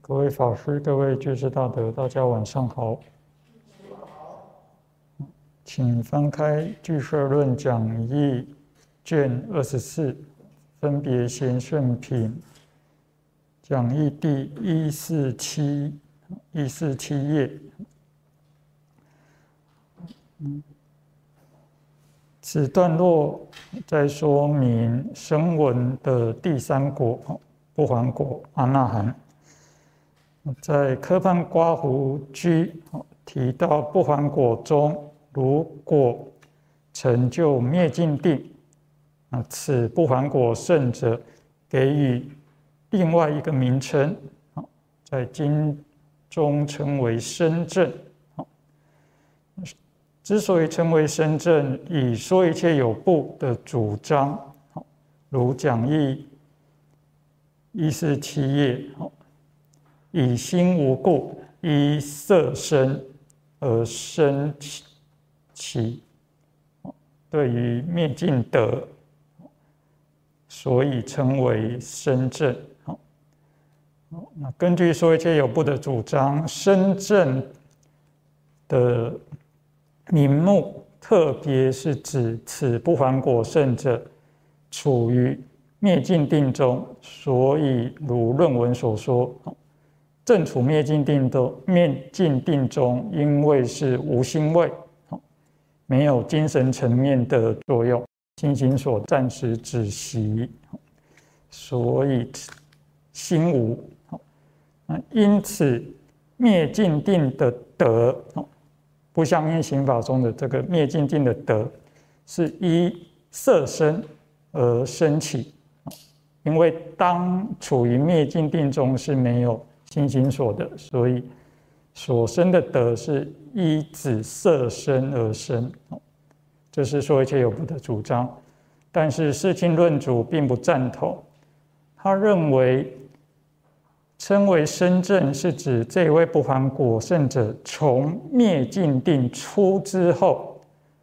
各位法师、各位居士大德，大家晚上好。请翻开《俱舍论讲义》卷24，分别贤圣品讲义第147页。此段落在说明声闻的第三果不还果阿那含。在科判刮胡居提到不还果中，如果成就灭尽定，此不还果圣者给予另外一个名称，在经中称为深正。之所以称为深正，以说一切有部的主张，如讲义147页，以心无故，依色身而生起，对于灭尽德，所以称为深正。那根据说一切有部的主张，深正的名目，特别是指此不还果圣者处于灭尽定中，所以如论文所说，正处灭尽定中，因为是无心位，没有精神层面的作用，心行所暂时止息，所以心无。因此灭尽定的德，不像因行法中的这个灭尽定的德，是依色身而生起，因为当处于灭尽定中是没有心行所的，所以所生的德是依止色身而生，这是说一切有部的主张。但是释亲论主并不赞同，他认为称为深正是指这位不还果圣者从灭尽定出之后，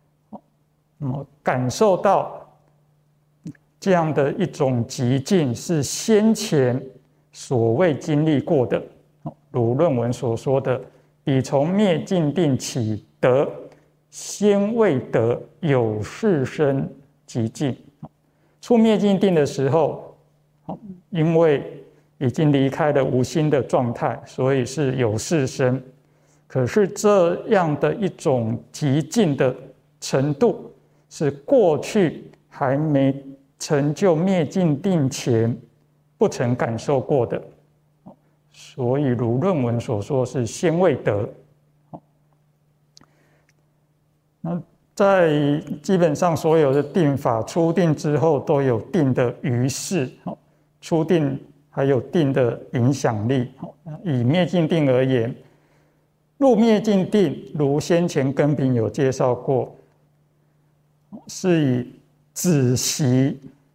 感受到这样的一种极境是先前所未经历过的，如论文所说的，彼从灭尽定起得先未得有事生极境。出灭尽定的时候，因为已经离开了无心的状态，所以是有事生。可是这样的一种极境的程度，是过去还没成就灭尽定前不曾感受过的，所以如论文所说是先未得。那在基本上所有的定法出定之后都有定的余事，出定还有定的影响力。以灭尽定而言，入灭尽定如先前根品有介绍过，是以止息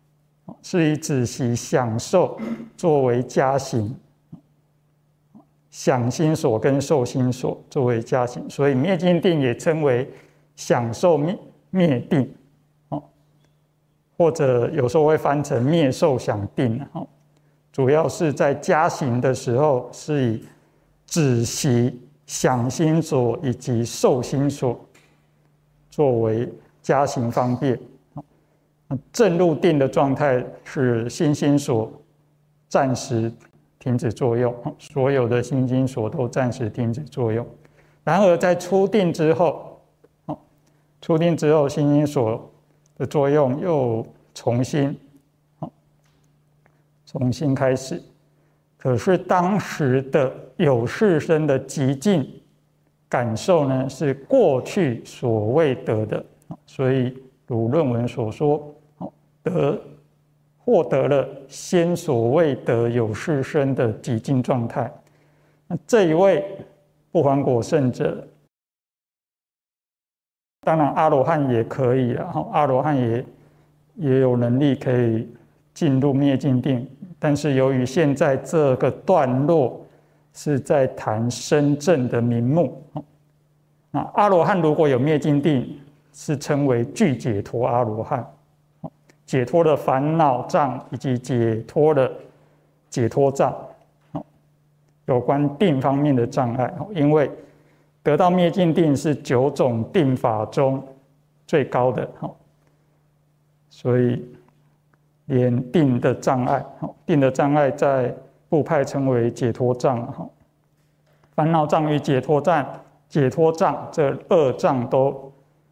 享受作为加行，想心所跟受心所作为加行，所以灭尽定也称为享受灭定，或者有时候会翻成灭受想定。主要是在加行的时候，是以止息想心所以及受心所作为加行方便。正入定的状态是心心所暂时停止作用，所有的心心所都暂时停止作用。然而在出定之后，心心所的作用又重新开始。可是当时的有事生的极境感受呢，是过去所未得的，所以如论文所说，获得了先所未得有事生的极境状态。那这一位不还果圣者，当然阿罗汉也可以了，阿罗汉也有能力可以进入灭尽定，但是由于现在这个段落是在谈深正的名目，那阿罗汉如果有灭尽定，是称为具解脱阿罗汉，解脱了烦恼障以及解脱了解脱障。 有关定方面的障碍，因为得到灭尽定是9种定法中最高的，所以连定的障碍，定的障碍在部派称为解脱障，烦恼障与解脱障这2障都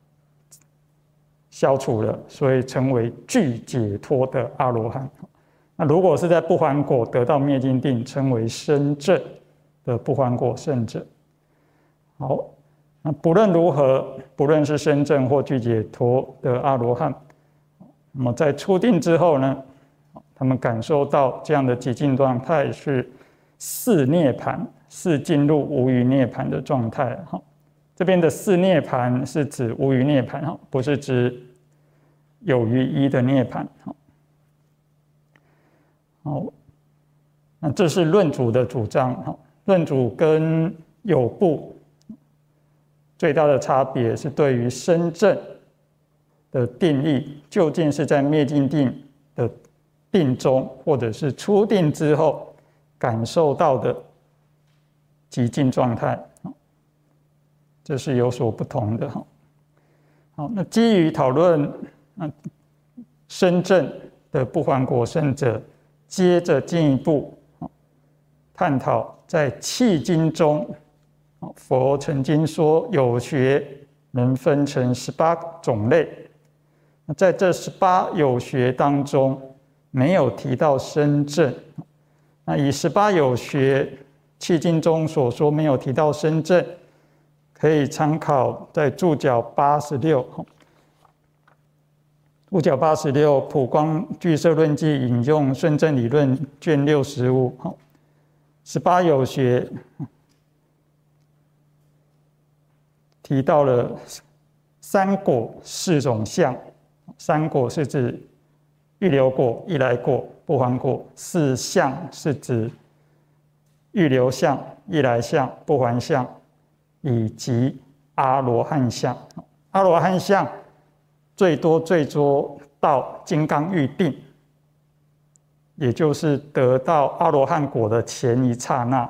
消除了，所以成为具解脱的阿罗汉。那如果是在不还果得到灭尽定，称为深证的不还果圣者。好，那不论如何，不论是深证或具解脱的阿罗汉，那么在初定之后呢，他们感受到这样的极静状态是四涅槃，是进入无余涅槃的状态。这边的四涅槃是指无余涅槃，不是指有余一的涅槃。好，那这是论主的主张。论主跟有部最大的差别是对于深证的定义，究竟是在灭尽定的定中，或者是初定之后感受到的极静状态，这是有所不同的。好，那基于讨论深证的不还果圣者，接着进一步探讨在契经中，佛曾经说有学能分成18种类，在这18有学当中没有提到深证。那以18有学契经中所说没有提到深证，可以参考在注脚86，注脚86普光俱舍论记引用顺正理论卷65。18有学提到了三果4种相，三果是指预流果、一来果、不还果；4相是指预流相、一来相、不还相，以及阿罗汉相。阿罗汉相最多到金刚喻定，也就是得到阿罗汉果的前一刹那，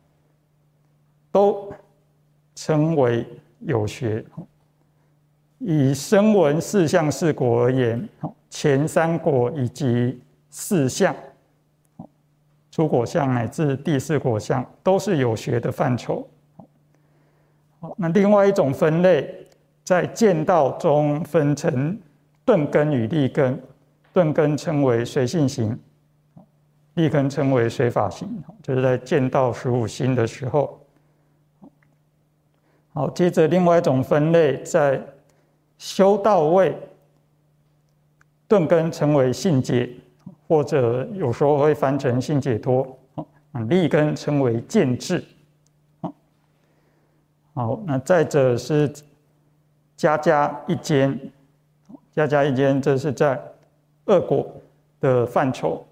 都称为有学。以声闻4相4果而言，前3果以及4相，初果相乃至第4果相，都是有学的范畴。那另外一种分类，在见道中分成顿根与利根，顿根称为随性行，利根称为随法行，就是在见道15心的时候。好，接着另外一种分类，在修道位，顿根称为性解，或者有时候会翻成性解脱，利根称为见智。好，那再者是家家一间，家家一间，这是在2果的范畴。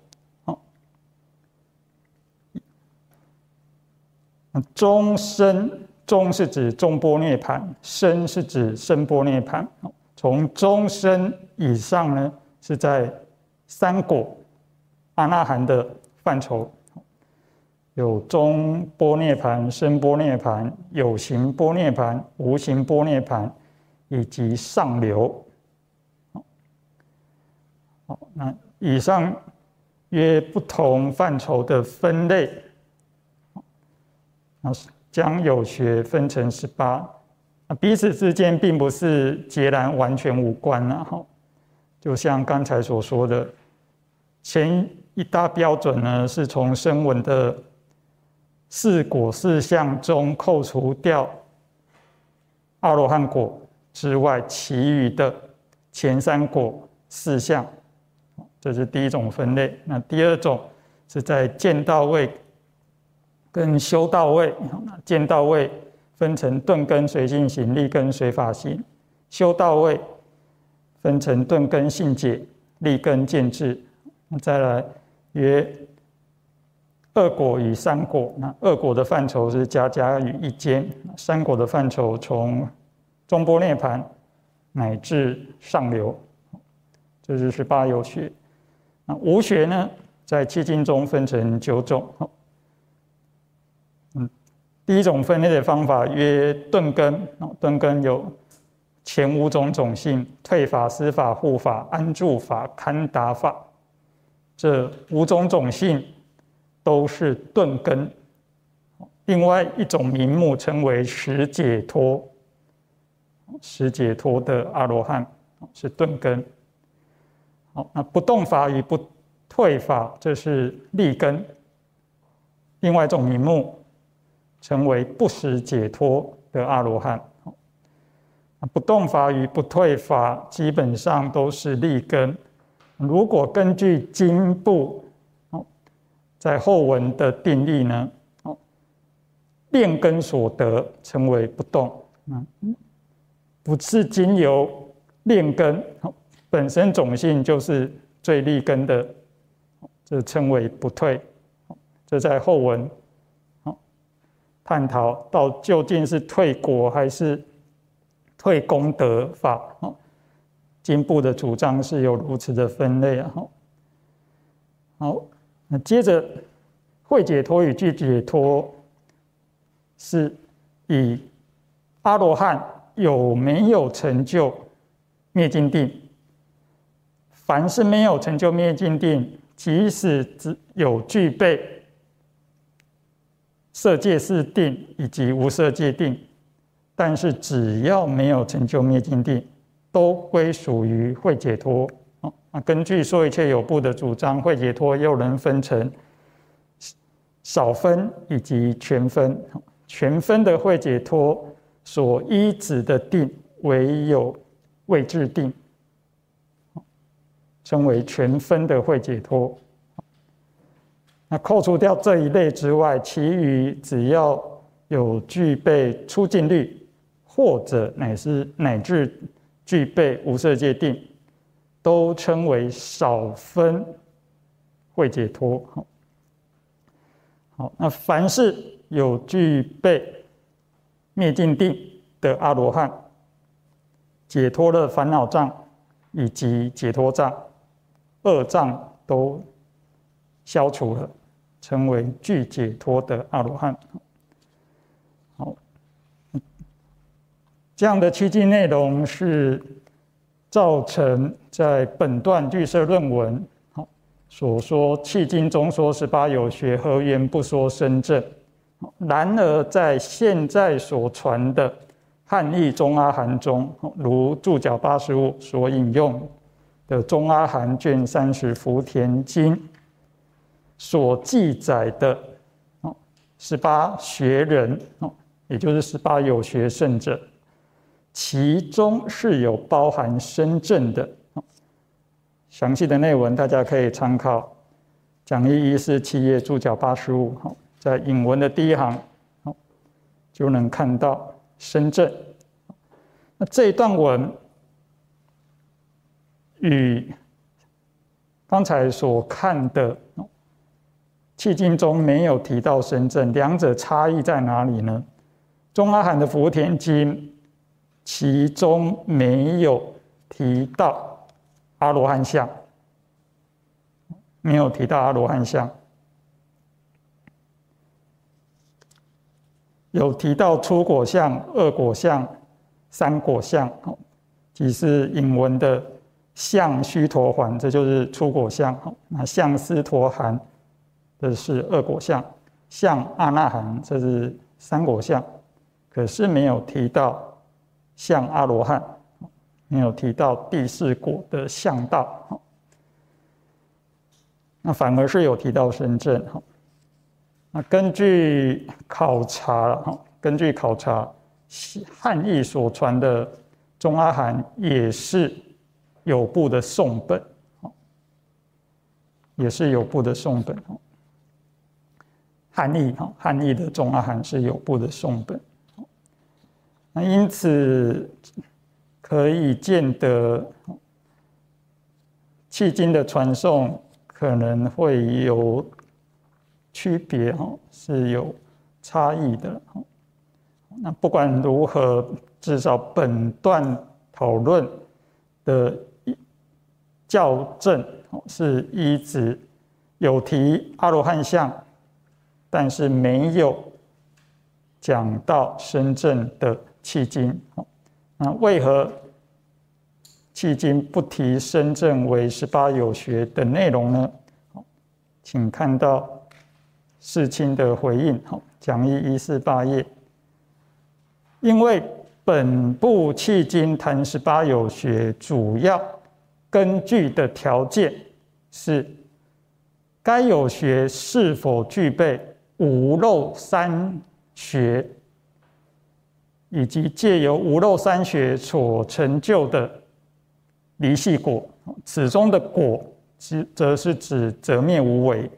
中生，中是指中般涅槃，生是指生般涅槃。从中生以上呢，是在3果阿那含的范畴，有中般涅槃、生般涅槃、有形般涅槃、无形般涅槃，以及上流。好，那以上约不同范畴的分类，将有学分成18，彼此之间并不是截然完全无关了。就像刚才所说的，前一大标准呢，是从声闻的4果4相中扣除掉阿罗汉果之外，其余的前3果4相，这是第一种分类。那第二种是在见道位跟修道位，见道位分成顿根随性行、利根随法行；修道位分成顿根性解、利根见智。再来约2果与3果，那2果的范畴是家家与一间，3果的范畴从中般涅槃乃至上流，这是18有学。那无学呢，在契经中分成9种。 第一种分类的方法曰顿根，顿根有前5种种性：退法、司法、护法、安住法、堪达法。这5种种性都是顿根。另外一种名目称为十解脱，十解脱的阿罗汉是顿根。好，那不动法与不退法，这是利根。另外一种名目称为不实解脱的阿罗汉。不动法与不退法基本上都是利根。如果根据经部在后文的定义呢，炼根所得称为不动，不是经由炼根本身种性就是最利根的，这称为不退。这在后文探讨到究竟是退果还是退功德法，经部的主张是有如此的分类。好，那接着慧解脱与具解脱是以阿罗汉有没有成就灭尽定。凡是没有成就灭尽定，即使只有具备色界四定以及无色界定，但是只要没有成就灭尽定，都归属于慧解脱。根据说一切有部的主张，慧解脱又能分成少分以及全分。全分的慧解脱所依止的定唯有位置定，称为全分的慧解脱。那扣除掉这一类之外，其余只要有具备出尽律，或者乃至具备无色界定，都称为少分慧解脱。好，那凡是有具备灭尽定的阿罗汉，解脱了烦恼障以及解脱障，2障都消除了，成为具解脱的阿罗汉。好，这样的7经内容是造成在本段俱舍论文所说迄今中说18有学，何缘不说深正。然而在现在所传的汉译中阿含中，如注脚85所引用的中阿含卷30福田经所记载的18学人，也就是18有学圣者，其中是有包含深正的。详细的内文大家可以参考讲义147页注脚85，在引文的第一行就能看到深正。那这一段文与刚才所看的迄经中没有提到深正，两者差异在哪里呢？中阿含的福田经其中没有提到阿罗汉相，没有提到阿罗汉相，有提到初果相、2果相、3果相，即是引文的相须陀洹，这就是初果相；那相斯陀含，这是2果相；相阿那含，这是3果相。可是没有提到相阿罗汉，没有提到第4果的相道，那反而是有提到深正。那根据考察，汉译所传的中阿含也是有部的颂本，也是有部的颂本。汉译的中阿含是有部的颂本。那因此可以见得迄今的传颂可能会有区别，是有差异的。那不管如何，至少本段讨论的校正是依止有提阿罗汉相，但是没有讲到深正的契经。那为何契经不提深正为18有学的内容呢？请看到世亲的回应，讲义148页。因为本部契经谈18有学，主要根据的条件是该有学是否具备无漏三学，以及借由无漏三学所成就的离系果。此中的果则是指择灭无为。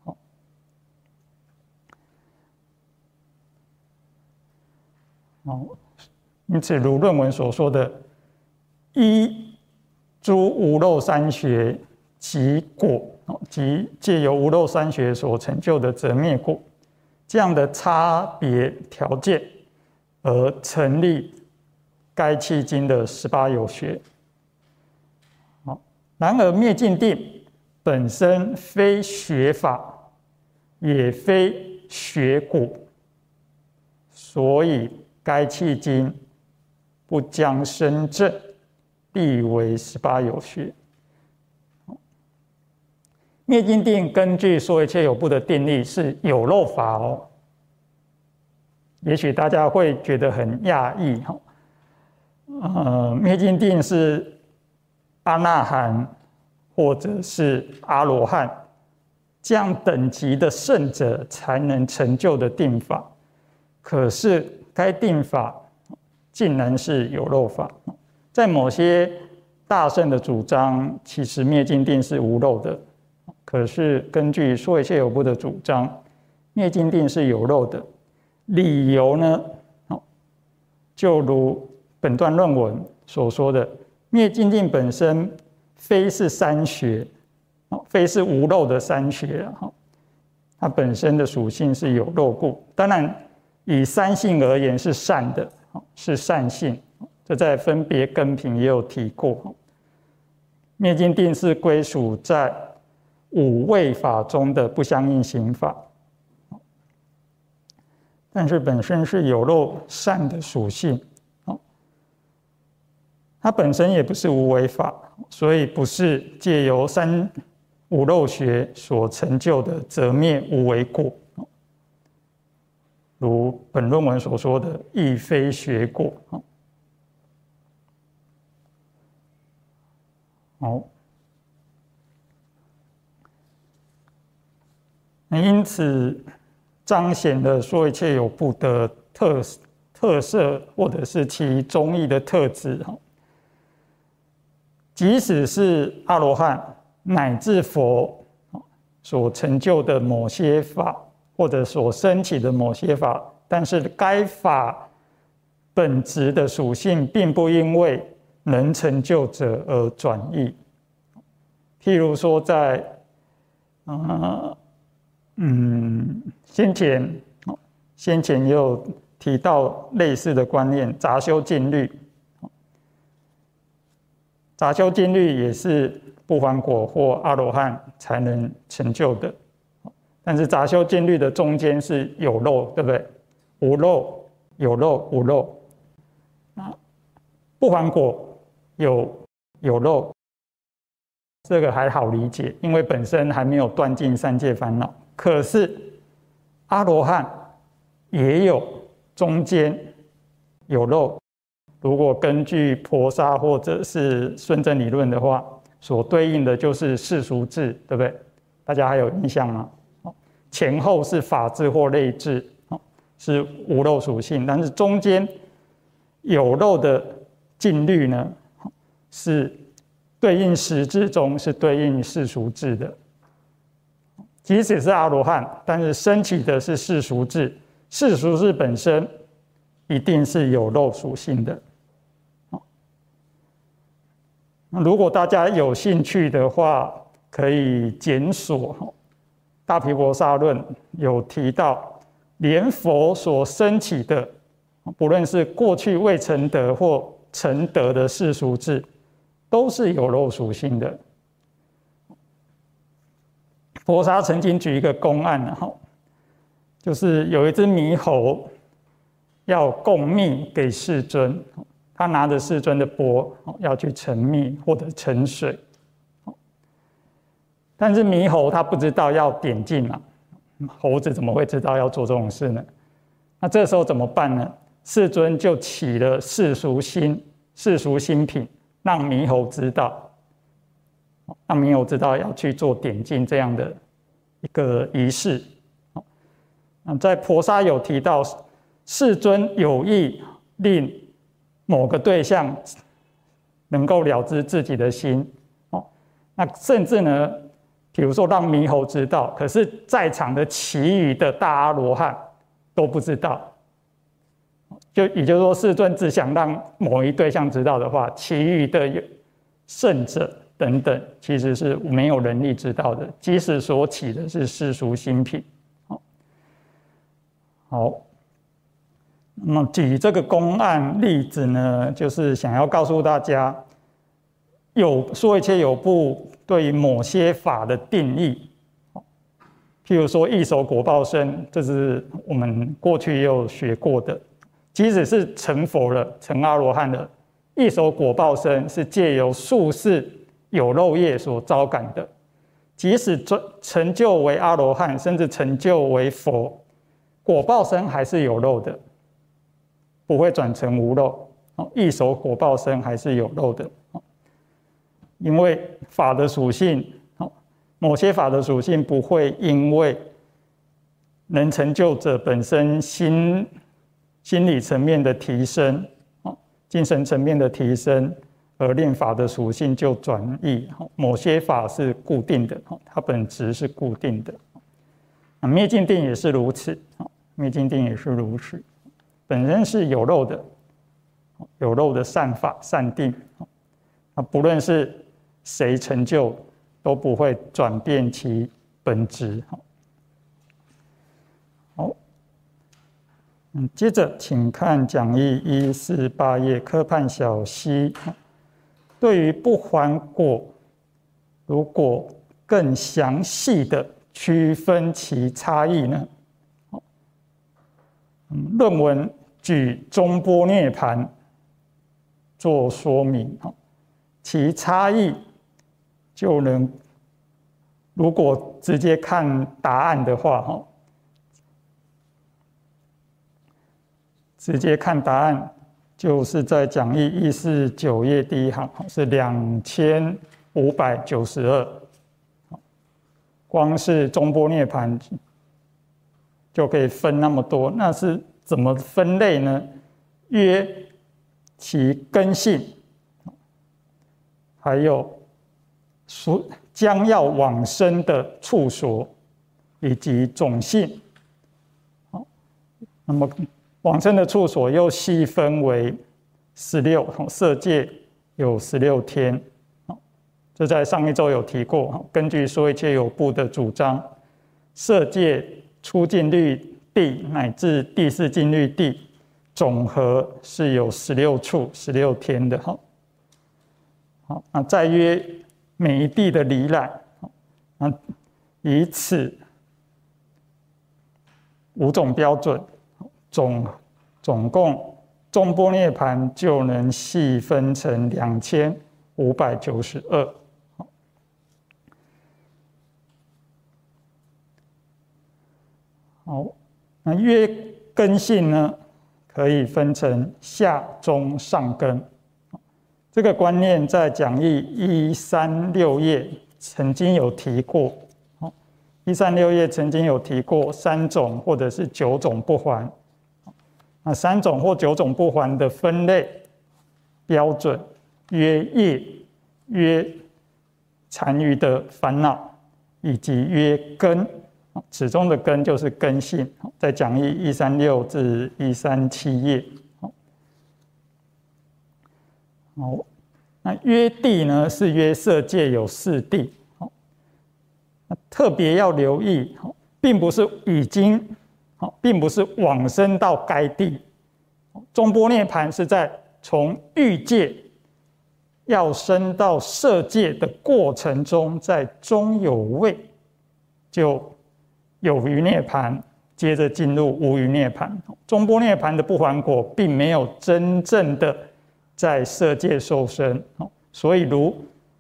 因此如论文所说的依诸无漏三学及果，即借由无漏三学所成就的择灭果这样的差别条件而成立该契经的18有学。然而灭尽定本身非学法，也非学果，所以该契经不将深正立为18有学。灭尽定根据说一切有部的定力是有漏法哦，也许大家会觉得很讶异灭尽定是阿那含或者是阿罗汉这样等级的圣者才能成就的定法，可是该定法竟然是有漏法。在某些大圣的主张，其实灭尽定是无漏的，可是根据说一切有部的主张，灭尽定是有漏的。理由呢，就如本段论文所说的，灭尽定本身非是三学，非是无漏的三学，它本身的属性是有漏故。当然以三性而言是善的，是善性，这在分别根品也有提过。灭尽定是归属在五位法中的不相应行法，但是本身是有漏善的属性，它本身也不是无为法，所以不是借由三无漏学所成就的择灭无为果，如本论文所说的亦非学果。好，因此彰显了说一切有部的特色，或者是其中义的特质。即使是阿罗汉乃至佛所成就的某些法，或者所升起的某些法，但是该法本质的属性并不因为能成就者而转移。譬如说在先前也有提到类似的观念，杂修禁律。杂修禁律也是不还果或阿罗汉才能成就的，但是杂修禁律的中间是有漏，对不对？无漏、有漏、无漏。不还果有漏，这个还好理解，因为本身还没有断尽三界烦恼。可是阿罗汉也有中间有漏，如果根据婆沙或者是顺正理论的话，所对应的就是世俗智，对不对？大家还有印象吗？前后是法智或类智，是无漏属性，但是中间有漏的禁律呢，是对应实智中是对应世俗智的。即使是阿罗汉，但是升起的是世俗智，世俗智本身一定是有漏属性的。如果大家有兴趣的话，可以检索《大毗婆沙论》，有提到连佛所升起的，不论是过去未成得或成得的世俗智，都是有漏属性的。婆沙曾经举一个公案，就是有一只猕猴要供蜜给世尊，他拿着世尊的钵要去盛蜜或者盛水，但是猕猴他不知道要点净嘛，猴子怎么会知道要做这种事呢？那这时候怎么办呢？世尊就起了世俗心品，让猕猴知道，让猕猴知道要去做点净这样的一个仪式。在婆沙有提到，世尊有意令某个对象能够了知自己的心，那甚至呢，比如说让猕猴知道，可是在场的其余的大阿罗汉都不知道。也就是说，世尊只想让某一对象知道的话，其余的圣者等等，其实是没有能力知道的，即使所起的是世俗心品。好，那么举这个公案例子呢，就是想要告诉大家，说一切有部对于某些法的定义，譬如说异熟果报身，这是我们过去也有学过的。即使是成佛了、成阿罗汉了，异熟果报身是借由宿世有漏业所招感的。即使成就为阿罗汉，甚至成就为佛，果报身还是有漏的，不会转成无漏。异熟果报身还是有漏的，因为法的属性，某些法的属性不会因为能成就者本身心理层面的提升，精神层面的提升，而令法的属性就转移。某些法是固定的，它本质是固定的。灭尽定也是如此，灭尽定也是如此，本身是有漏的善法善定，不论是谁成就，都不会转变其本质。好。接着请看讲义148页科判小西，对于不还果，如果更详细的区分其差异呢？论文举中般涅槃做说明，其差异就能，如果直接看答案的话，直接看答案，就是在讲义149页第一行，是2592。光是中般涅槃就可以分那么多，那是怎么分类呢？约其根性，还有将要往生的处所，以及种性。那么往生的处所又细分为16，色界有16天，这在上一周有提过。根据说一切有部的主张，色界初净律地乃至第四净律地总和是有16处16天的。好，那再约每一地的离染，以此5种标准。总共中般涅槃就能细分成2592。好，那约根性呢，可以分成下、中、上根。这个观念在讲义136页曾经有提过。136页曾经有提过3种或者是9种不还。那3种或9种不还的分类标准，约业、约残余的烦恼，以及约根。此中的根就是根性，在讲义136至137页。好，那约地呢，是约色界有4地。特别要留意，并不是并不是往生到该地。中般涅槃是在从欲界要升到色界的过程中，在中有位就有余涅槃， 接着进入无余涅槃。中波涅槃的不还果，并没有真正的在色界受生，所以如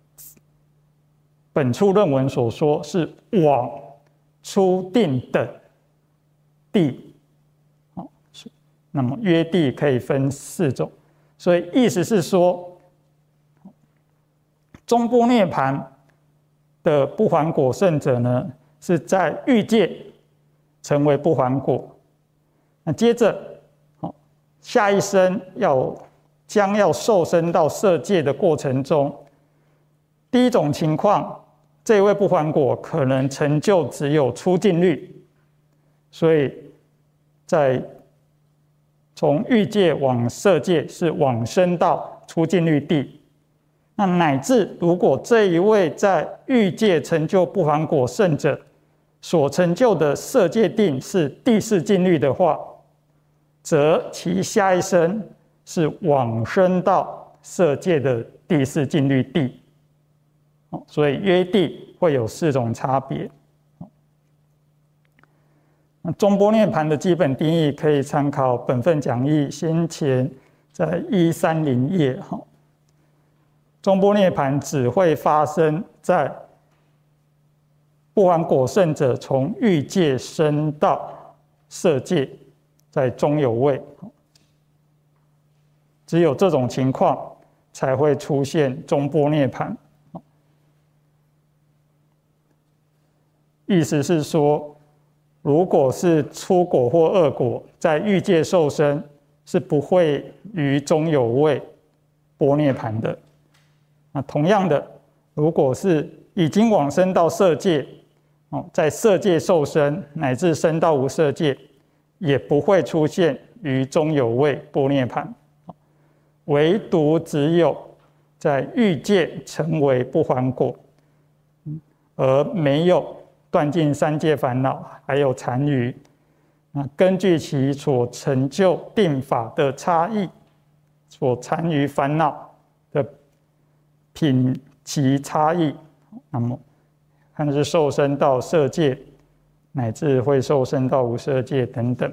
本处论文所说，是往初定等地。那么约地可以分4种，所以意思是说，中波涅槃的不还果圣者呢，是在欲界成为不还果。那接着，下一生将要受生到色界的过程中，第一种情况，这位不还果可能成就只有出净律，所以在从欲界往色界是往生到出净律地。那乃至如果这一位在欲界成就不还果圣者所成就的色界定是第4净律的话，则其下一生是往生到色界的第4净律地。所以约地会有4种差别。中波涅槃的基本定义可以参考本份讲义先前在130页。中波涅槃只会发生在不还果圣者从欲界升到色界，在中有位，只有这种情况才会出现中波涅槃。意思是说，如果是初果或恶果，在欲界受生，是不会于中有位波涅槃的。那同样的，如果是已经往生到色界，在色界受生，乃至升到无色界，也不会出现于中有位波涅槃。唯独只有在欲界成为不还果，而没有断尽3界烦恼，还有残余。根据其所成就定法的差异，所残余烦恼的品其差异，那么看是受生到色界，乃至会受生到无色界等等。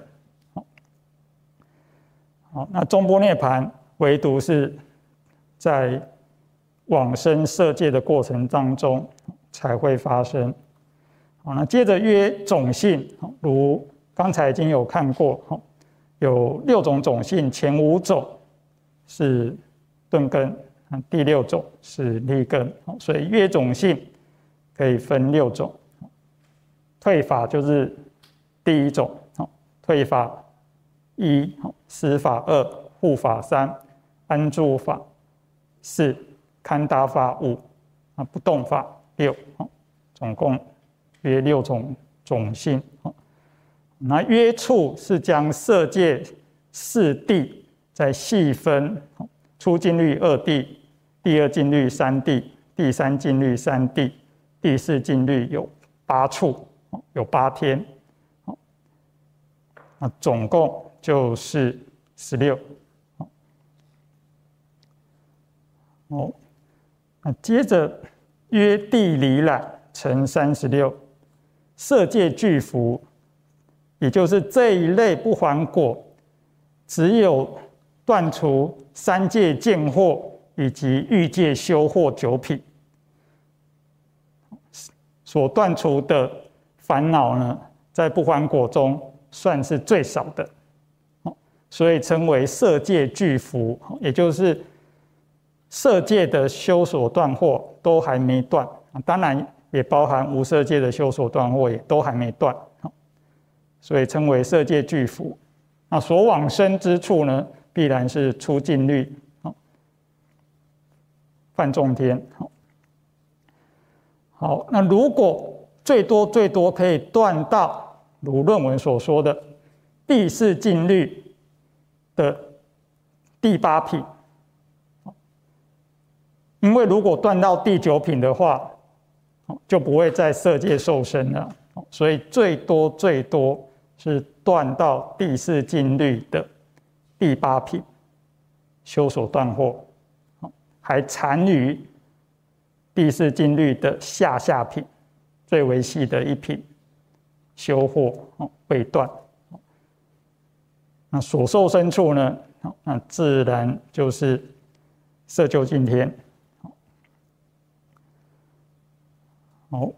好，那中波涅槃唯独是在往生色界的过程当中才会发生。好，那接着约种性，如刚才已经有看过，有6种种性，前5种是顿根，第6种是利根，所以约种性可以分6种。退法就是第1种，退法1，施法2，护法3，安住法4，堪达法5，不动法6，总共约6种种性。那约处是将色界4地再细分，初净律2地，第2净律3地，第3净律3地，第4净律有8处，有8天，那总共就是16。那接着约地离染成36，色界具福，也就是这一类不还果，只有断除3界见惑以及欲界修惑9品所断除的烦恼呢，在不还果中算是最少的，所以称为色界具福，也就是色界的修所断惑都还没断，当然也包含无色界的修所断惑也都还没断，所以称为色界具福。那所往生之处呢，必然是出净律，梵众天。好，那如果最多可以断到如论文所说的第4净律的第8品，因为如果断到第9品的话，就不会在色界受生了，所以最多是断到第4净律的第8品修所断惑，还残余第4净律的下品最为细的1品修惑未断。那所受生处呢，那自然就是色究竟天。好，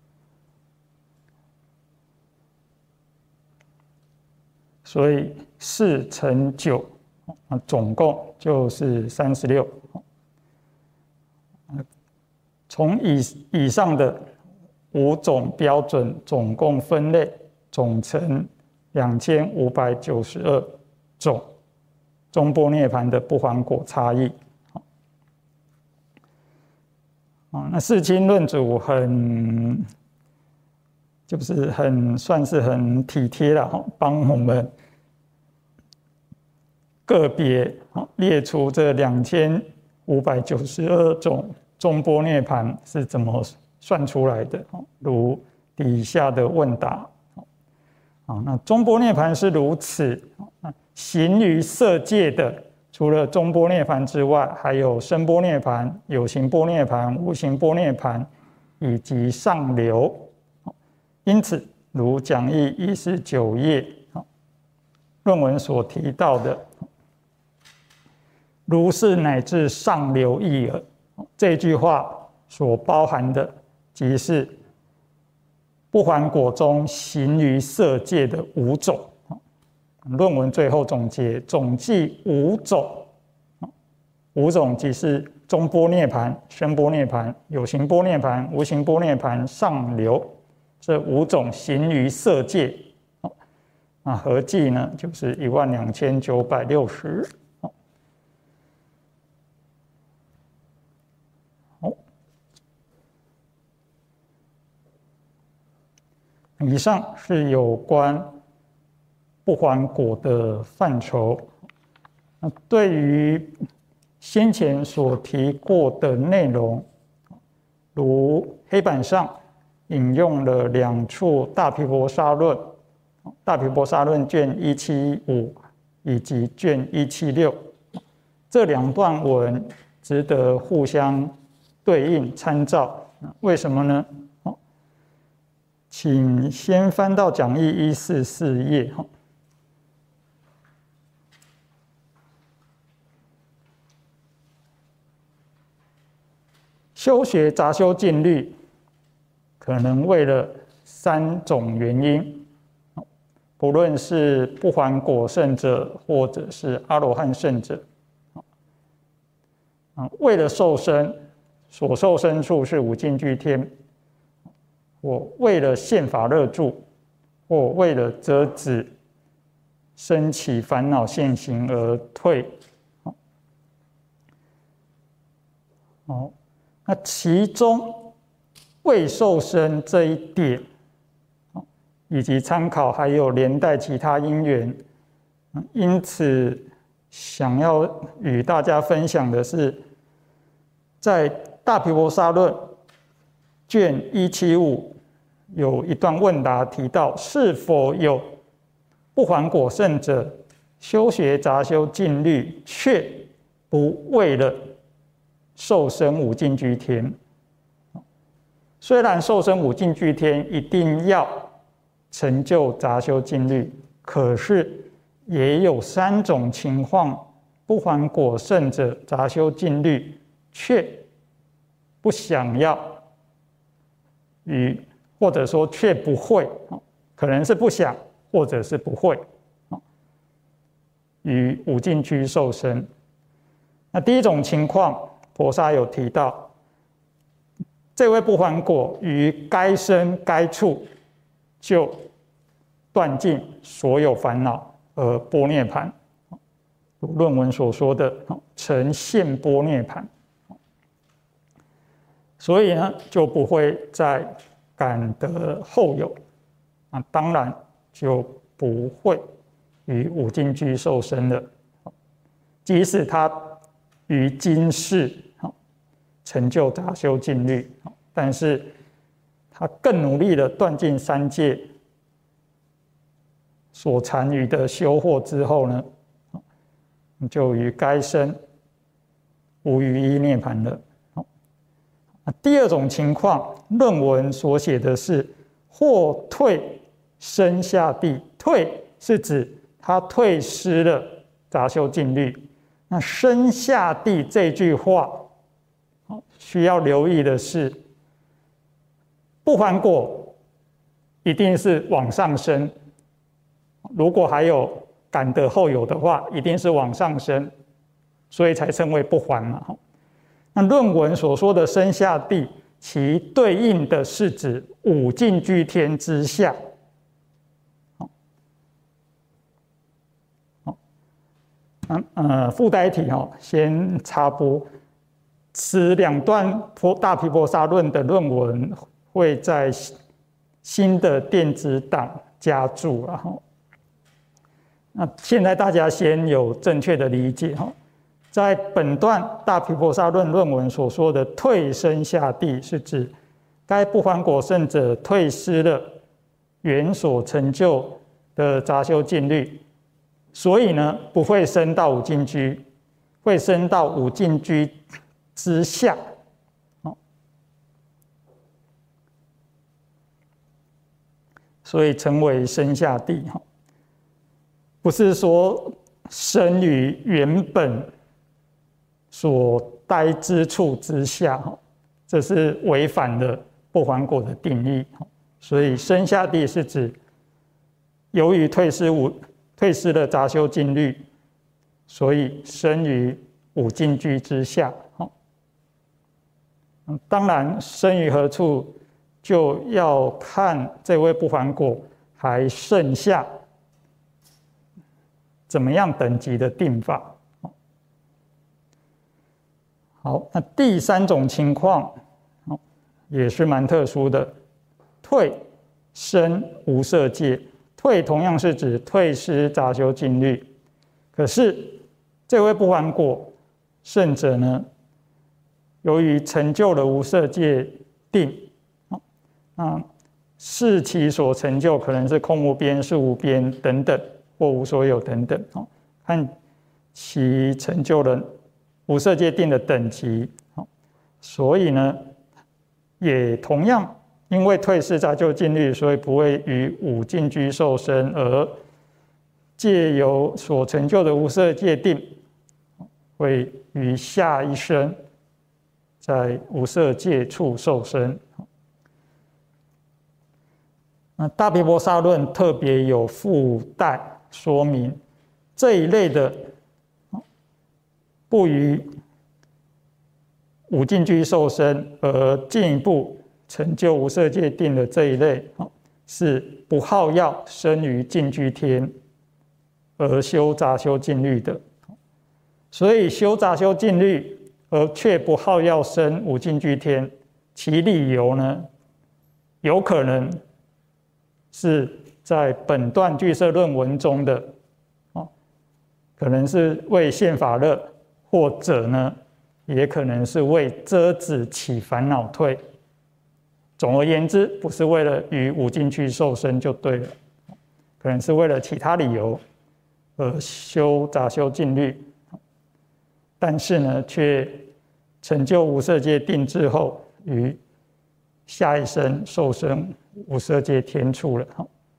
所以4乘9，总共就是36。从以上的5种标准总共分类，总成2592种中般涅槃的不还果差异。那世亲论主算是很体贴了，帮我们个别列出这2592种中般涅槃是怎么算出来的，如底下的问答。那中般涅槃是如此，行于色界的，除了中般涅槃之外，还有声般涅槃、有形般涅槃、无形般涅槃以及上流。因此，如讲义149页论文所提到的，如是乃至上流亦尔，这句话所包含的，即是不还果中行于色界的5种。论文最后总结，总计5种，5种即是中般涅槃、声般涅槃、有形般涅槃、无形般涅槃、上流，这5种行于色界，合计呢就是12960。以上是有关不还果的范畴。对于先前所提过的内容，如黑板上引用了2处大毗婆沙论，大毗婆沙论卷175以及卷176，这2段文值得互相对应参照。为什么呢？请先翻到讲义144页。修学杂修禁律，可能为了3种原因，不论是不还果圣者，或者是阿罗汉圣者，为了受生，所受生处是5境居天。我为了现法乐住，或为了遮止升起烦恼现行而退。那其中未受生这一点，以及参考还有连带其他因缘，因此想要与大家分享的是，在大毗婆沙论卷175有一段问答提到，是否有不还果圣者修学杂修禁律，却不为了受生5境居天？虽然受生5境居天一定要成就杂修禁律，可是也有3种情况，不还果圣者杂修禁律却不想要或者说却不会，可能是不想，或者是不会于5境居受生。那第一种情况，婆沙有提到，这位不还果于该生该处就断尽所有烦恼而般涅槃，如论文所说的成现般涅槃，所以呢就不会再感得后有，当然就不会于5境居受生了。即使他于今世成就杂修禁律，但是他更努力的断尽3界所残余的修惑之后呢，就于该生无余依涅槃了。第二种情况，论文所写的是或退生下地，退是指他退失了杂修禁律。那生下地这句话，需要留意的是，不还果一定是往上升，如果还有感得后有的话，一定是往上升，所以才称为不还嘛。那论文所说的生下地，其对应的是指五境居天之下。附带题先插播，此两段大毗婆沙论的论文会在新的电子档加注了。那现在大家先有正确的理解，在本段大毗婆沙论论文所说的退生下地，是指该不还果圣者退失了原所成就的杂修禁律，所以呢不会升到五境居，会升到五境居之下。所以称为生下地，不是说生于原本所待之处之下，这是违反了不还果的定义。所以生下地是指由于退失了杂修禁律，所以生于五境居之下。当然生于何处就要看这位不还果还剩下怎么样等级的定法。好，那第三种情况也是蛮特殊的，退生无色界。退同样是指退失杂修禁律，可是这位不还果圣者呢，由于成就了无色界定，视其所成就可能是空无边、事无边等等，或无所有等等，看其成就了无色界定的等级，所以呢，也同样因为退失杂修禁律，所以不会于五境居受生，而借由所成就的无色界定，会于下一生在无色界处受生。那大毗婆沙论特别有附带说明，这一类的不于五境居受生而进一步成就无色界定的这一类，是不好要生于境居天而修杂修禁律的。所以修杂修禁律而却不好要生五境居天，其理由呢，有可能是在本段俱舍论文中的，可能是为现法乐，或者呢，也可能是为遮止起烦恼退。总而言之，不是为了于五境居受生就对了，可能是为了其他理由而修杂修禁律，但是呢，却成就无色界定之后，于下一生受生无色界天处了。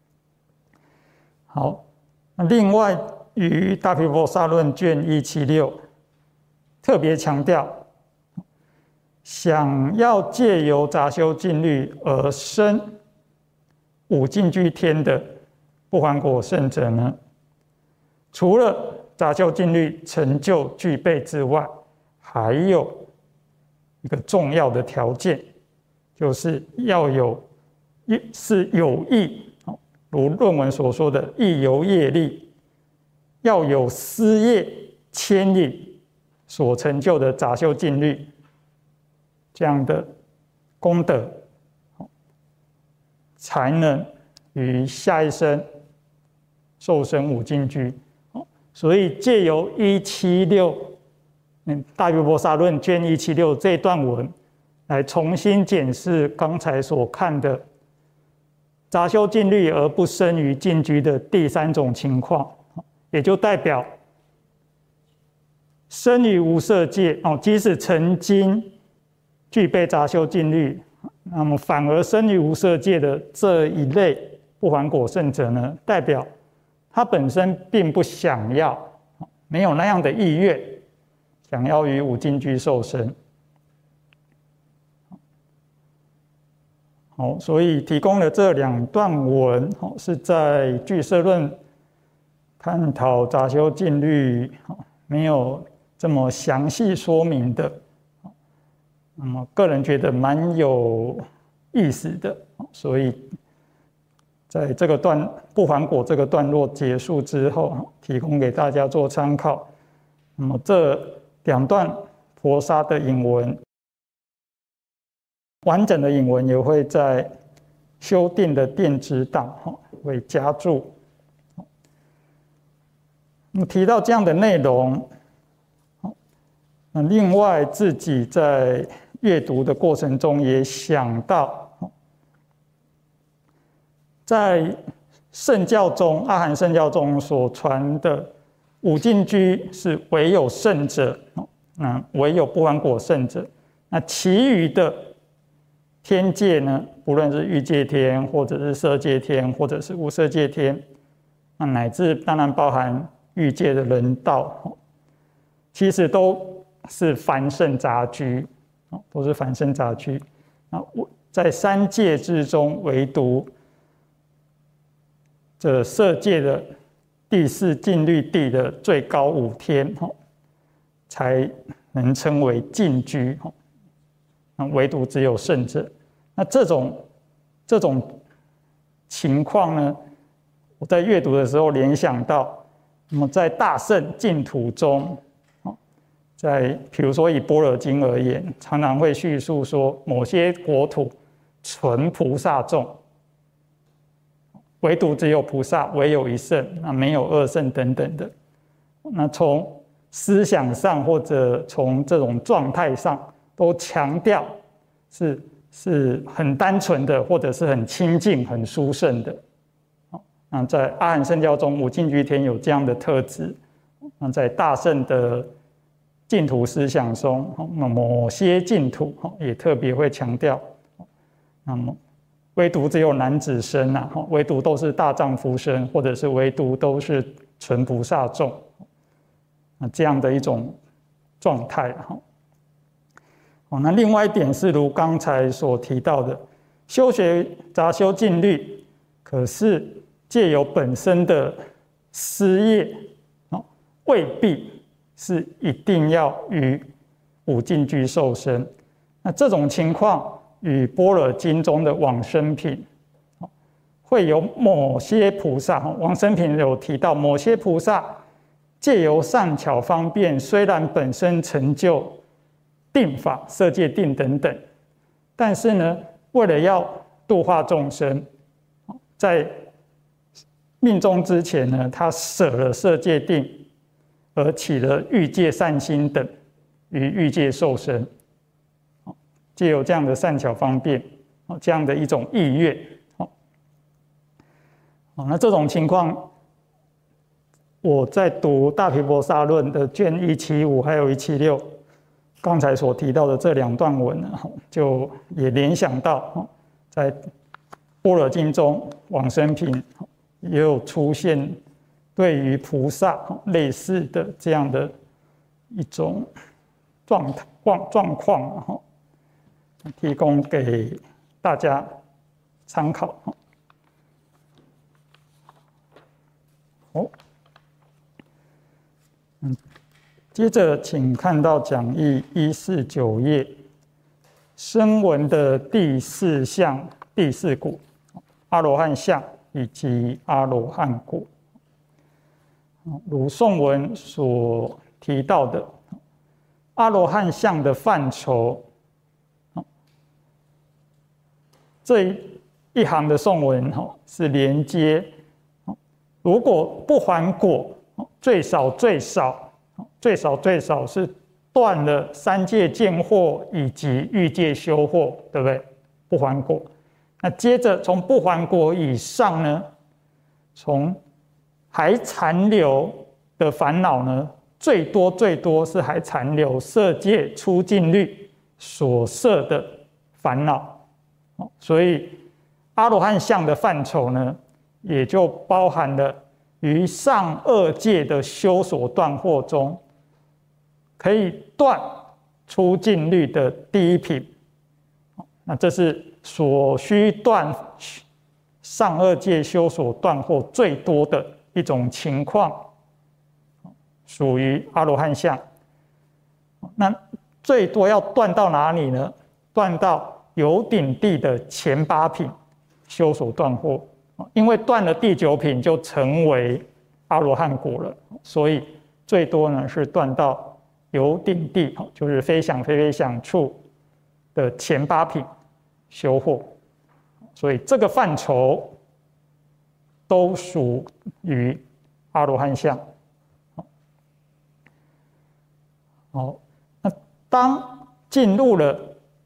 好，另外于大毗婆沙论卷176特别强调，想要借由杂修禁律而生五境居天的不还果圣者呢，除了杂修禁律成就具备之外，还有一个重要的条件，就是要有意，如论文所说的意由业力，要有思业牵引所成就的杂修禁律这样的功德，才能于下一生受生五境居。所以借由176大毗婆沙论卷176这段文来重新检视刚才所看的杂修禁律而不生于境居的第三种情况，也就代表生于无色界，即使曾经具备杂修禁律，那么反而生于无色界的这一类不不还果圣者呢，代表他本身并不想要，没有那样的意愿，想要于五净居受生。好，所以提供了这2段文，是在俱舍论探讨杂修禁律没有这么详细说明的，那么个人觉得蛮有意思的，所以在这个不还果这个段落结束之后，提供给大家做参考。那么这2段婆沙的引文，完整的引文也会在修订的电子档会加注。那么提到这样的内容，那另外自己在阅读的过程中也想到，在圣教中，阿含圣教中所传的五净居是唯有圣者，唯有不还果圣者，那其余的天界呢，不论是欲界天，或者是色界天，或者是无色界天，乃至当然包含欲界的人道，其实都是凡圣杂居，都是凡圣杂居。在3界之中，唯独这色界的第4净律地的最高5天，才能称为净居。唯独只有圣者。那这种情况呢，我在阅读的时候联想到，那么在大圣净土中，比如说以般若经而言，常常会叙述说某些国土纯菩萨众，唯独只有菩萨，唯有一圣，那没有二圣等等的。那从思想上或者从这种状态上，都强调是很单纯的，或者是很清净、很殊胜的。那在阿含圣教中，五净居天有这样的特质。那在大圣的净土思想中，某些净土也特别会强调，那么唯独只有男子身唯独都是大丈夫身，或者是唯独都是纯菩萨众，这样的一种状态。那另外一点是如刚才所提到的，修学杂修禁律，可是借由本身的师业，未必是一定要于五净居受生。那这种情况与般若经中的往生品，会有某些菩萨，往生品有提到某些菩萨借由善巧方便，虽然本身成就定法、色界定等等，但是呢，为了要度化众生，在命终之前呢，他舍了色界定，而起了欲界善心等，于欲界受生，藉由这样的善巧方便，这样的一种意愿，那这种情况，我在读《大毗婆沙论》的卷175还有176。刚才所提到的这2段文呢，就也联想到，在般若经中往生品也有出现对于菩萨类似的这样的一种状况，提供给大家参考。接着，请看到讲义149页，声闻的第4项、第4果，阿罗汉相以及阿罗汉果。如颂文所提到的，阿罗汉相的范畴，这一行的颂文是连接，如果不还果，最少是断了3界见惑以及欲界修惑，对不对？不还果。那接着从不还果以上呢，从还残留的烦恼呢，最多是还残留色界出净律所摄的烦恼。所以阿罗汉相的范畴呢， 也就包含了于上二界的修所断惑中，可以断出尽律的第一品。那这是所需断上二界修所断惑最多的一种情况，属于阿罗汉相。那最多要断到哪里呢？断到有顶地的前8品修所断惑，因为断了第9品就成为阿罗汉果了，所以最多呢是断到有顶地，就是非想非非想处的前8品修惑，所以这个范畴都属于阿罗汉相。好，那当进入了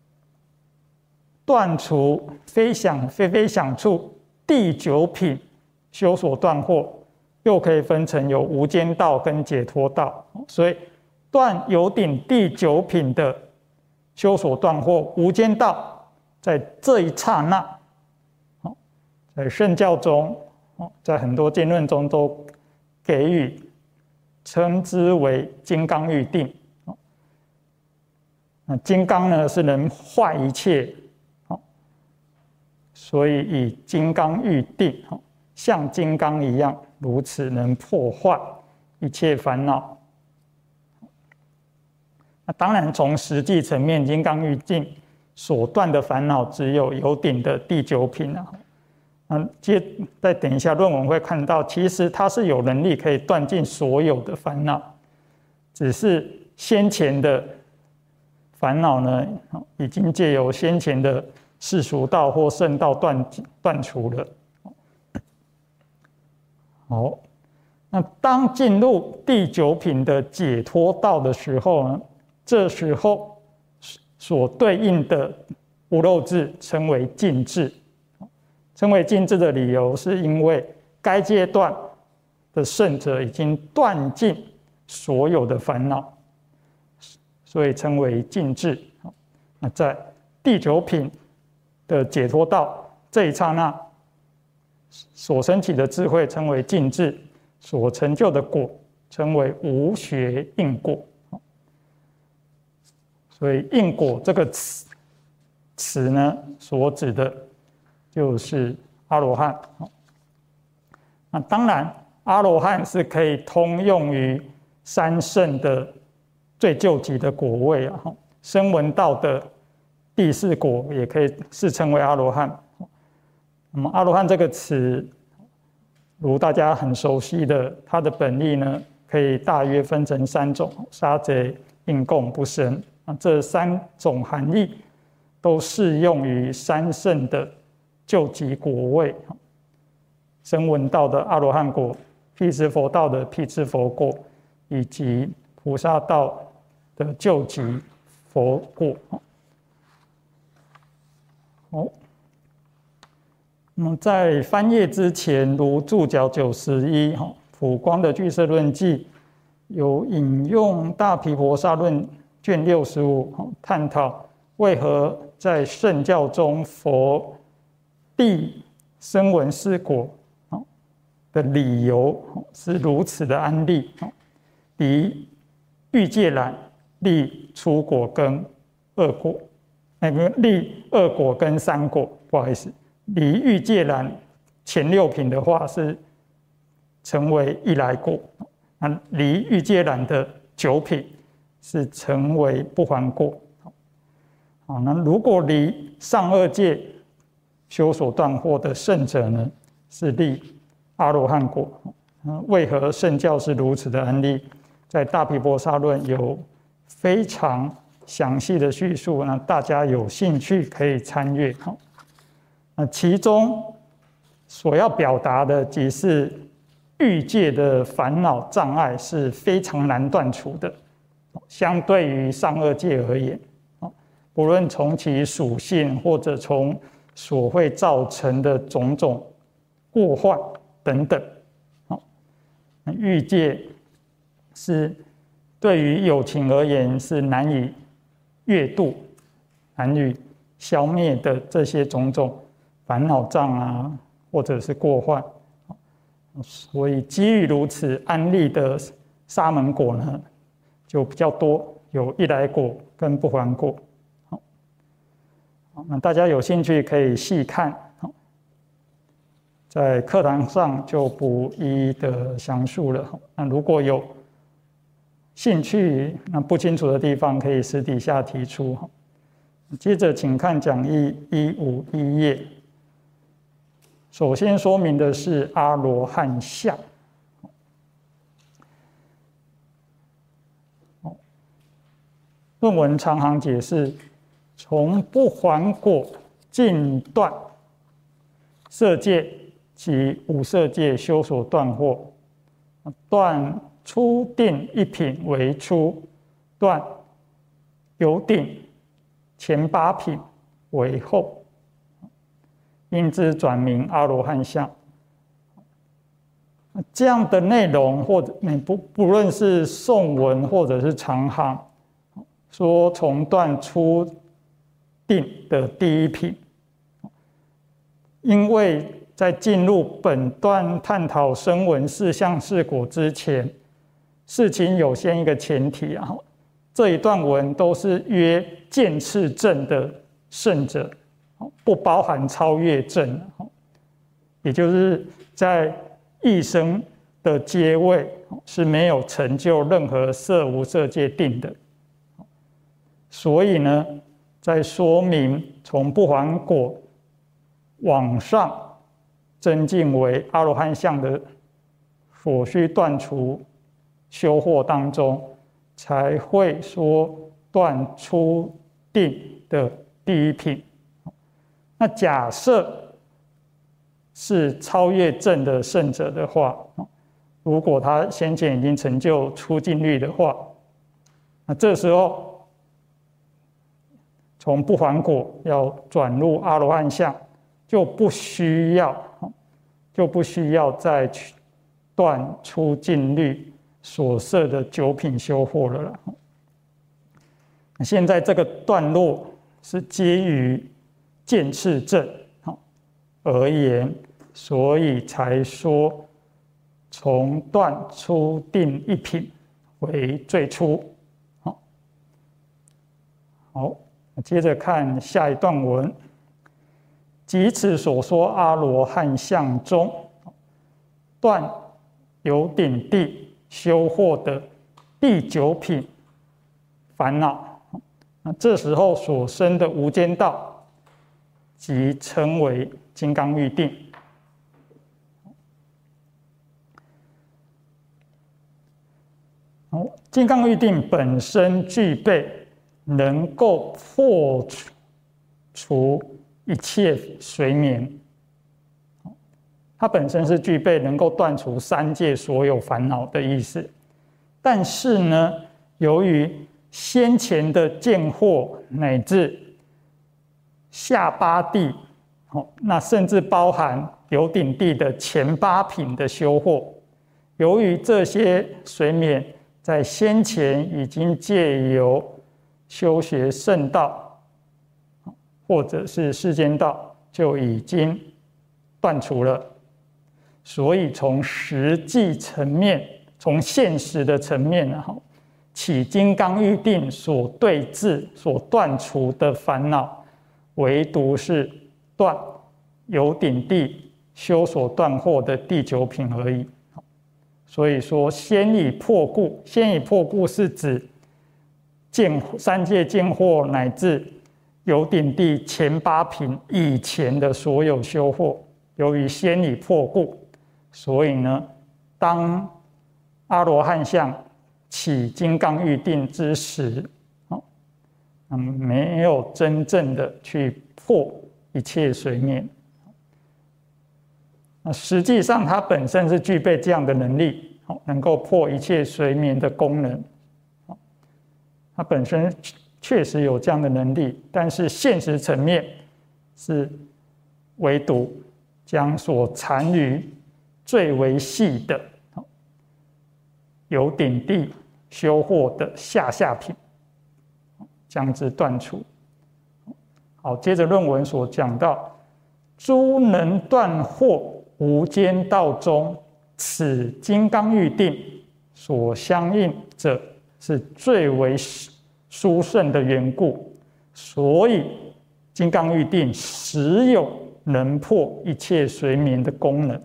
断除非想非非想处第9品修所断惑，又可以分成有无间道跟解脱道。所以断有顶第9品的修所断惑，无间道在这一刹那，在圣教中，在很多经论中都给予称之为金刚喻定。那金刚呢是能坏一切，所以以金刚喻定，像金刚一样，如此能破坏一切烦恼。那当然，从实际层面，金刚喻定所断的烦恼只有有顶的第9品啊。再等一下论文会看到，其实它是有能力可以断尽所有的烦恼，只是先前的烦恼呢，已经借由先前的世俗道或圣道断除了。好，那当进入第9品的解脱道的时候呢，这时候所对应的无漏智称为尽智。称为尽智的理由，是因为该阶段的圣者已经断尽所有的烦恼，所以称为尽智。那在第9品的解脱道这一刹那，所升起的智慧称为尽智，所成就的果称为无学因果。所以因果这个词呢，所指的就是阿罗汉。那当然，阿罗汉是可以通用于三圣的最究极的果位啊。声闻道的第4果也可以是称为阿罗汉。那么阿罗汉这个词，如大家很熟悉的，它的本意呢，可以大约分成3种：杀贼、应供、不生。这3种含义都适用于三圣的究极果位，声闻道的阿罗汉果、辟支佛道的辟支佛果，以及菩萨道的究极佛果。好，那么在翻页之前，如注脚91普光的俱舍论记有引用大毗婆沙论卷65，探讨为何在圣教中佛必声闻4果的理由是如此的安立，离欲界染立初果跟2果，立2果跟3果，不好意思，离欲界染前6品的话是成为一来果，离欲界染的9品是成为不还果。好，那如果离上2界修所断惑的圣者呢，是立阿罗汉果。为何圣教是如此的安立？在大毗婆沙论有非常详细的叙述，那大家有兴趣可以参阅。那其中所要表达的，即是欲界的烦恼障碍是非常难断除的，相对于上2界而言，不论从其属性或者从所会造成的种种过患等等，欲界是对于有情而言是难以越度、难以消灭的这些种种烦恼障啊，或者是过患， 所以基于如此，安立的沙门果呢就比较多，有一来果跟不还果。好，那大家有兴趣可以细看，在课堂上就不一一的详述了。那如果有兴趣那不清楚的地方，可以私底下提出。接着请看讲义151页。首先说明的是阿罗汉相。论文长行解释：从不还果尽断色界及无色界修所断惑，断初定一品为初，断有定前8品为后。因之转名阿罗汉相。这样的内容，或者你不论是颂文或者是长行，说从断初定的第一品，因为在进入本段探讨声闻四相四果之前，事情有先一个前提啊，这一段文都是约见次证的圣者。不包含超越证，也就是在一生的阶位是没有成就任何色无色界定的。所以呢，在说明从不还果往上增进为阿罗汉相的所需断除修惑当中，才会说断初定的第一品。那假设是超越证的圣者的话，如果他先前已经成就出尽律的话，那这时候从不还果要转入阿罗汉相，就不需要再去断出尽律所设的9品修惑了啦。现在这个段落是基于见次证而言，所以才说从断初定一品为最初。好，接着看下一段文。即此所说阿罗汉相中，断有顶地修惑的第9品烦恼，那这时候所生的无间道，即称为金刚喻定。金刚喻定本身具备能够破除一切随眠，它本身是具备能够断除3界所有烦恼的意思。但是呢，由于先前的见惑乃至下8地，那甚至包含有顶地的前8品的修惑，由于这些随眠在先前已经借由修学圣道或者是世间道就已经断除了，所以从实际层面，从现实的层面起金刚喻定所对治所断除的烦恼，唯独是断有顶地修所断惑的第9品而已。所以说先以破故，先以破故是指3界见惑乃至有顶地前8品以前的所有修惑，由于先以破故，所以呢，当阿罗汉相起金刚喻定之时，没有真正的去破一切随眠。实际上它本身是具备这样的能力，能够破一切随眠的功能，它本身确实有这样的能力，但是现实层面是唯独将所残余最为细的有顶地修惑的下品将之断除。好，接着论文所讲到，诸能断惑无间道中此金刚喻定所相应者，是最为殊胜的缘故，所以金刚喻定实有能破一切随眠的功能。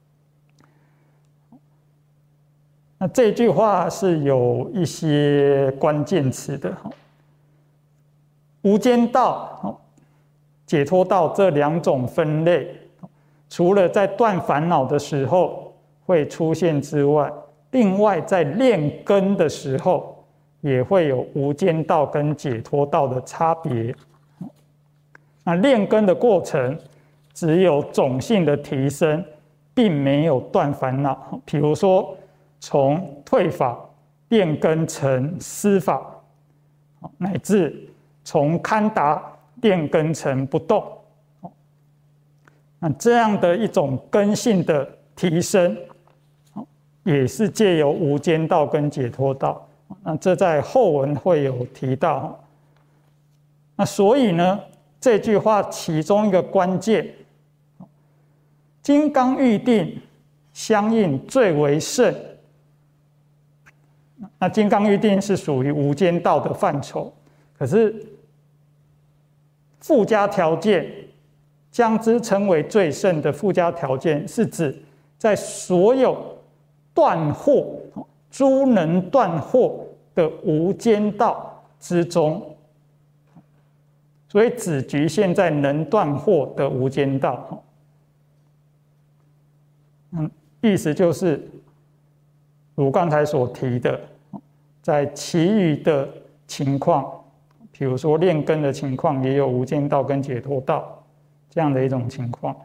那这句话是有一些关键词的，无间道、解脱道这两种分类，除了在断烦恼的时候会出现之外，另外在练根的时候也会有无间道跟解脱道的差别。那练根的过程只有种性的提升，并没有断烦恼。比如说从退法练根成思法，乃至从堪达练根成不动，那这样的一种根性的提升，也是借由无间道跟解脱道。那这在后文会有提到。那所以呢，这句话其中一个关键，金刚喻定相应最为胜。那金刚喻定是属于无间道的范畴，可是附加条件将之称为最胜的附加条件，是指在所有断惑、诸能断惑的无间道之中，所以只局限在能断惑的无间道。意思就是如刚才所提的，在其余的情况，比如说练根的情况，也有无间道跟解脱道这样的一种情况。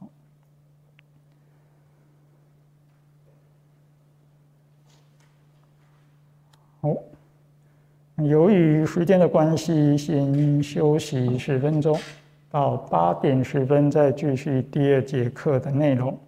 好，由于时间的关系，先休息10分钟，到8点10分再继续第2节课的内容。